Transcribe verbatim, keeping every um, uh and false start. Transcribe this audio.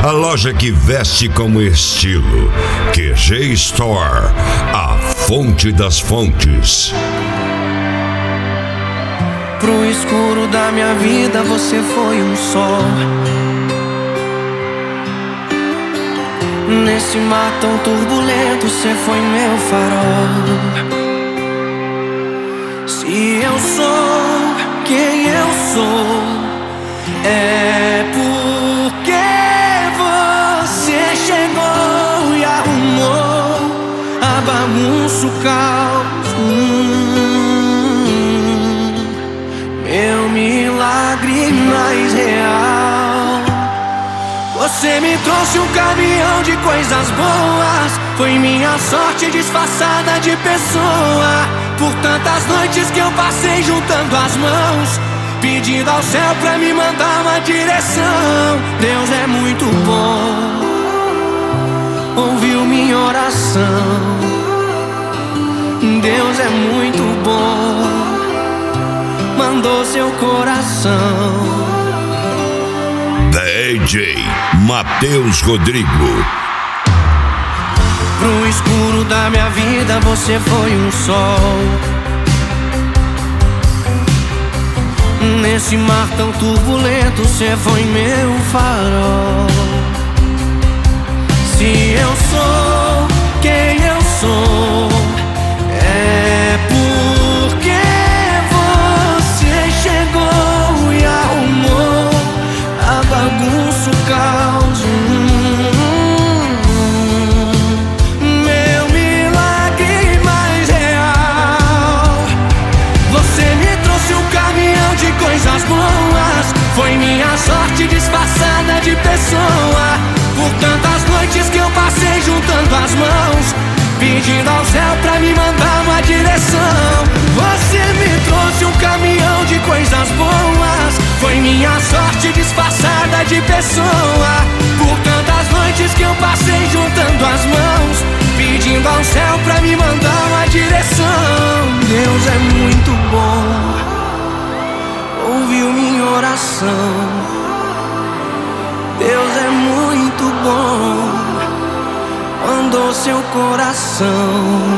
a loja que veste como estilo. Q G Store, a fonte das fontes. Pro escuro da minha vida você foi um sol. Nesse mar tão turbulento você foi meu farol. Se eu sou quem eu sou, é porque você chegou e arrumou a bagunça, o caos. hum, Meu milagre mais real. Você me trouxe um caminhão de coisas boas. Foi minha sorte disfarçada de pessoa. Por tantas noites que eu passei juntando as mãos, pedindo ao céu pra me mandar uma direção. Deus é muito bom, ouviu minha oração. Deus é muito bom, mandou seu coração. D J Matheus Rodrigo. Pro escuro da minha vida você foi um sol. Nesse mar tão turbulento você foi meu farol. Se eu sou quem eu sou, é porque você chegou e arrumou a bagunça, o caos. Meu milagre mais real. Você me trouxe um caminhão de coisas boas. Foi minha sorte disfarçada de pessoa. Por tantas noites que eu passei juntando as mãos, pedindo ao céu pra me mandar uma direção. Você me trouxe um caminhão de coisas boas. Foi minha sorte disfarçada de pessoa. Por tantas noites que eu passei juntando as mãos, pedindo ao céu pra me mandar uma direção. Deus é muito bom, ouviu minha oração. Deus é muito bom, mandou seu coração.